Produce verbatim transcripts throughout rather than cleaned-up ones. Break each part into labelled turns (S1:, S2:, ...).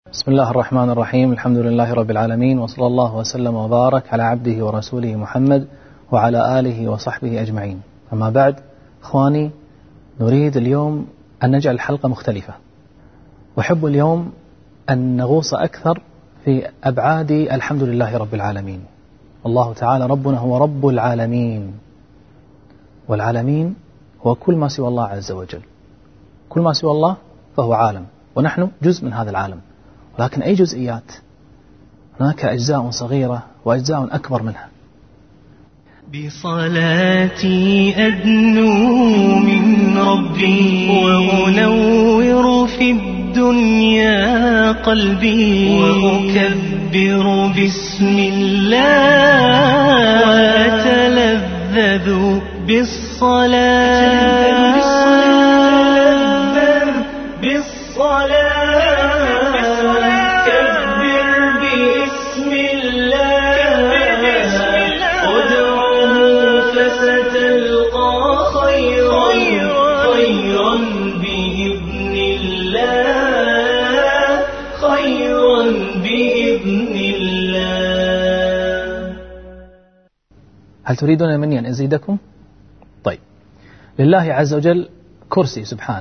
S1: بسم الله الرحمن الرحيم. الحمد لله رب العالمين، وصلى الله وسلم وبارك على عبده ورسوله محمد وعلى آله وصحبه أجمعين. أما بعد، إخواني، نريد اليوم أن نجعل الحلقة مختلفة، وحب اليوم أن نغوص أكثر في أبعاد الحمد لله رب العالمين. الله تعالى ربنا هو رب العالمين، والعالمين هو كل ما سوى الله عز وجل. كل ما سوى الله فهو عالم، ونحن جزء من هذا العالم، ولكن أي جزئيات؟ هناك أجزاء صغيرة وأجزاء أكبر منها.
S2: بصلاتي أدنو من ربي، وأنور في الدنيا قلبي، وأكبر بسم الله، وأتلذذ بالصلاة
S1: هل تريدون مني أن أزيدكم؟ طيب، لله عز وجل كرسي سبحانه،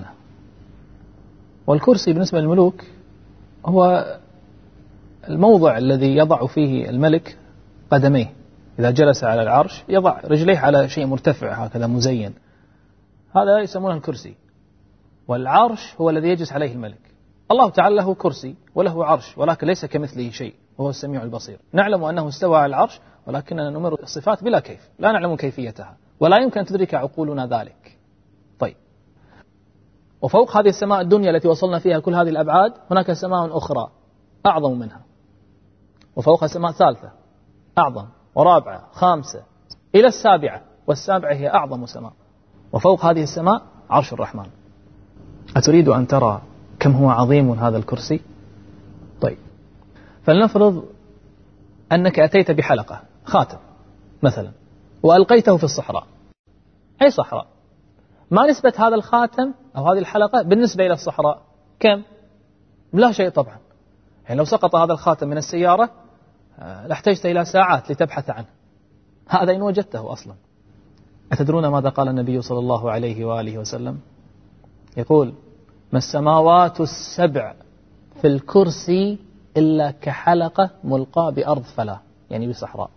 S1: والكرسي بالنسبة للملوك هو الموضع الذي يضع فيه الملك قدميه. إذا جلس على العرش يضع رجليه على شيء مرتفع هكذا مزين، هذا يسمونه الكرسي. والعرش هو الذي يجلس عليه الملك. الله تعالى له كرسي وله عرش، ولكن ليس كمثله شيء، وهو السميع البصير. نعلم أنه استوى على العرش، ولكننا نمر الصفات بلا كيف، لا نعلم كيفيتها، ولا يمكن أن تدرك عقولنا ذلك. طيب، وفوق هذه السماء الدنيا التي وصلنا فيها كل هذه الأبعاد، هناك سماء أخرى أعظم منها، وفوقها سماء ثالثة أعظم، ورابعة، خامسة، إلى السابعة، والسابعة هي أعظم سماء. وفوق هذه السماء عرش الرحمن. أتريد أن ترى كم هو عظيم هذا الكرسي؟ طيب، فلنفرض أنك أتيت بحلقة خاتم مثلا، وألقيته في الصحراء. أي صحراء؟ ما نسبة هذا الخاتم أو هذه الحلقة بالنسبة إلى الصحراء؟ كم؟ لا شيء طبعا. يعني لو سقط هذا الخاتم من السيارة لاحتجت إلى ساعات لتبحث عنه، هذا إن وجدته أصلا. أتدرون ماذا قال النبي صلى الله عليه وآله وسلم؟ يقول: ما السماوات السبع في الكرسي إلا كحلقة ملقاة بأرض فلا، يعني بصحراء.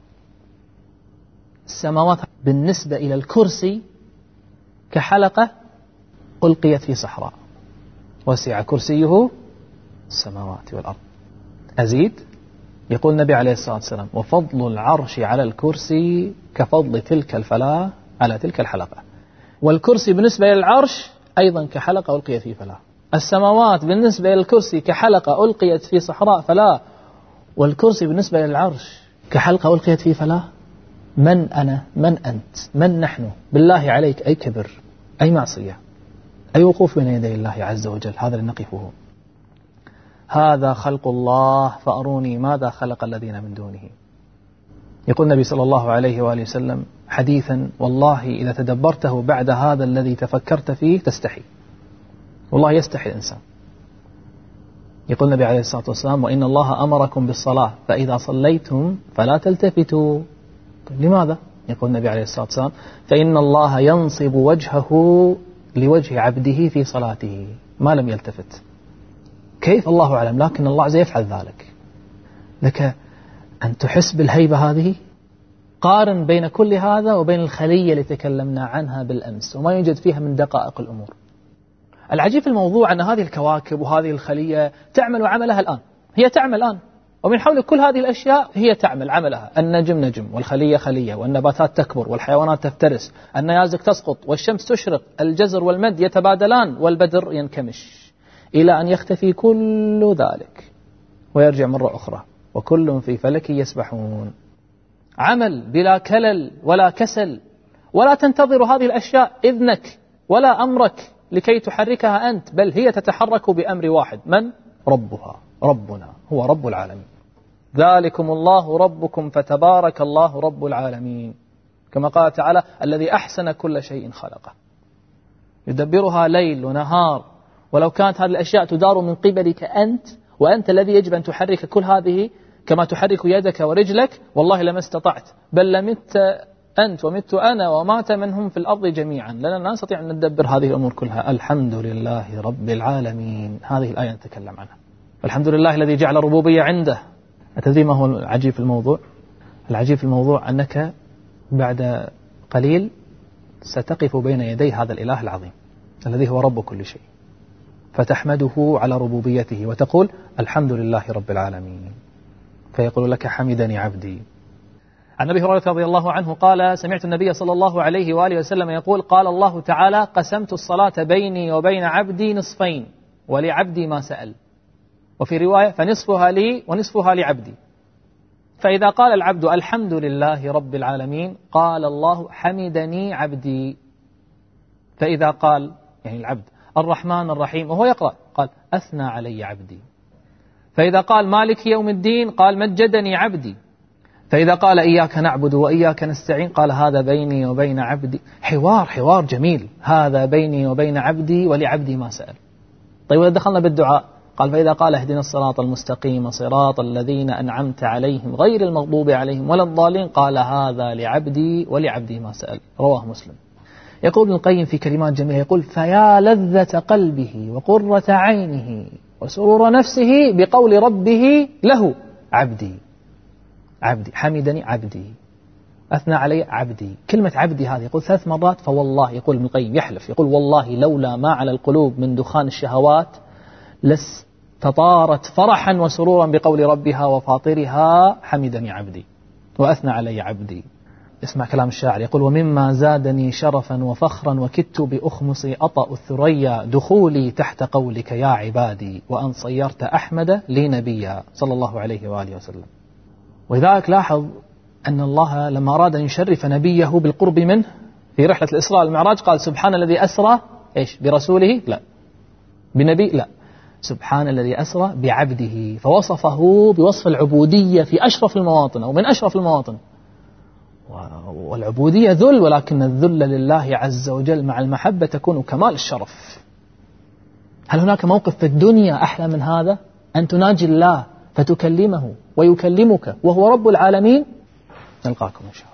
S1: السماوات بالنسبة إلى الكرسي كحلقة ألقيت في صحراء، وسع كرسيه السماوات والأرض. أزيد؟ يقول النبي عليه الصلاة والسلام: وفضل العرش على الكرسي كفضل تلك الفلاة على تلك الحلقة. والكرسي بالنسبة إلى العرش أيضا كحلقة ألقيت في فلاة. السماوات بالنسبة إلى الكرسي كحلقة ألقيت في صحراء فلا، والكرسي بالنسبة للعرش كحلقة ألقيت في فلا. من أنا؟ من أنت؟ من نحن؟ بالله عليك، أي كبر، أي معصية، أي وقوف بين يدي الله عز وجل، هذا اللي نقفه. هذا خلق الله، فأروني ماذا خلق الذين من دونه. يقول النبي صلى الله عليه وآله وسلم حديثا: والله إذا تدبرته بعد هذا الذي تفكرت فيه تستحي. والله يستحي الإنسان. يقول النبي عليه الصلاة والسلام: وإن الله أمركم بالصلاة فإذا صليتم فلا تلتفتوا. لماذا؟ يقول النبي عليه الصلاة والسلام: فإن الله ينصب وجهه لوجه عبده في صلاته ما لم يلتفت. كيف؟ الله أعلم، لكن الله عز وجل يفعل ذلك. لك أن تحس بالهيبة هذه. قارن بين كل هذا وبين الخلية اللي تكلمنا عنها بالأمس، وما يوجد فيها من دقائق الأمور. العجيب في الموضوع أن هذه الكواكب وهذه الخلية تعمل عملها الآن، هي تعمل الآن، ومن حول كل هذه الأشياء هي تعمل عملها. النجم نجم، والخلية خلية، والنباتات تكبر، والحيوانات تفترس، النيازك تسقط، والشمس تشرق، الجزر والمد يتبادلان، والبدر ينكمش، إلى أن يختفي كل ذلك ويرجع مرة أخرى، وكل في فلك يسبحون. عمل بلا كلل ولا كسل، ولا تنتظر هذه الأشياء إذنك ولا أمرك لكي تحركها أنت، بل هي تتحرك بأمر واحد. من؟ ربها، ربنا هو رب العالمين. ذلكم الله ربكم فتبارك الله رب العالمين، كما قال تعالى: الذي أحسن كل شيء خلقه. يدبرها ليل ونهار، ولو كانت هذه الأشياء تدار من قبلك أنت وأنت الذي يجب أن تحرك كل هذه كما تحرك يدك ورجلك. والله لما استطعت، بل لمت أنت ومت أنا ومات من هم في الأرض جميعا، لنا لا نستطيع أن ندبر هذه الأمور كلها. الحمد لله رب العالمين، هذه الآية نتكلم عنها. الحمد لله الذي جعل الربوبية عنده. أتدري ما هو العجيب في الموضوع؟ العجيب في الموضوع أنك بعد قليل ستقف بين يدي هذا الإله العظيم الذي هو رب كل شيء، فتحمده على ربوبيته وتقول الحمد لله رب العالمين، فيقول لك حمدني عبدي. عن أبي هريرة رضي الله عنه قال سمعت النبي صلى الله عليه وآله وسلم يقول قال الله تعالى قسمت الصلاة بيني وبين عبدي نصفين ولعبدي ما سأل، وفي رواية فنصفها لي ونصفها لعبدي. فإذا قال العبد الحمد لله رب العالمين قال الله حمدني عبدي. فإذا قال يعني العبد الرحمن الرحيم وهو يقرأ قال أثنى علي عبدي. فإذا قال مالك يوم الدين قال مجدني عبدي. فإذا قال إياك نعبد وإياك نستعين قال هذا بيني وبين عبدي. حوار حوار جميل، هذا بيني وبين عبدي ولعبدي ما سأل. طيب وإذا دخلنا بالدعاء قال فإذا قال اهدنا الصراط المستقيم صراط الذين أنعمت عليهم غير المغضوب عليهم ولا الضالين قال هذا لعبدي ولعبدي ما سأل. رواه مسلم. يقول ابن القيم في كلمات جميلة يقول فيا لذة قلبه وقرة عينه وسرور نفسه بقول ربه له عبدي عبدي حمدني عبدي أثنى علي عبدي. كلمة عبدي هذه يقول ثلاث مرات، فوالله يقول ابن القيم يحلف يقول والله لولا ما على القلوب من دخان الشهوات لاستطارت فرحا وسرورا بقول ربها وفاطرها حمدني عبدي وأثنى علي عبدي. اسمع كلام الشاعر يقول ومما زادني شرفا وفخرا وكدت بأخمصي أطأ الثريا دخولي تحت قولك يا عبادي وأن صيرت أحمد لي نبيا صلى الله عليه وآله وسلم. ولذلك لاحظ أن الله لما أراد أن يشرف نبيه بالقرب منه في رحلة الإسراء والمعراج قال سبحان الذي أسرى إيش برسوله لا بنبي لا سبحان الذي أسرى بعبده، فوصفه بوصف العبودية في أشرف المواطن أو من أشرف المواطن. والعبودية ذل، ولكن الذل لله عز وجل مع المحبة تكون كمال الشرف. هل هناك موقف في الدنيا أحلى من هذا؟ أن تناجي الله فتكلمه ويكلمك وهو رب العالمين. نلقاكم إن شاء الله.